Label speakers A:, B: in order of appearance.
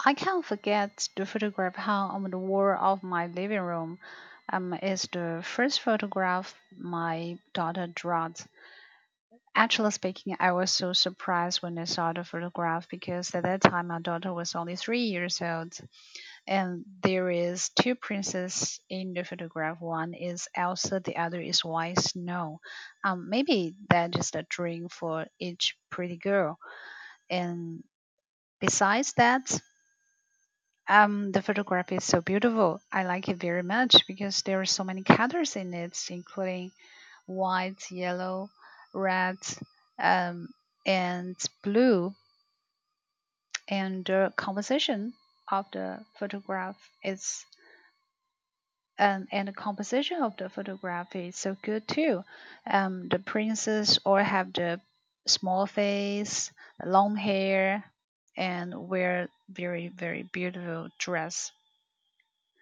A: I can't forget the photograph hung on the wall of my living room. It's the first photograph my daughter drew. Actually speaking, I was so surprised when I saw the photograph because at that time my daughter was only 3 years old. And there is two princesses in the photograph. One is Elsa, the other is White Snow. Maybe that's just a dream for each pretty girl. And besides that, the photograph is so beautiful. I like it very much because there are so many colors in it, including white, yellow, red, um, and blue. And the composition of the photograph is and the composition of the photograph is so good too. The princess all have the small face, long hair, and wear very beautiful dress.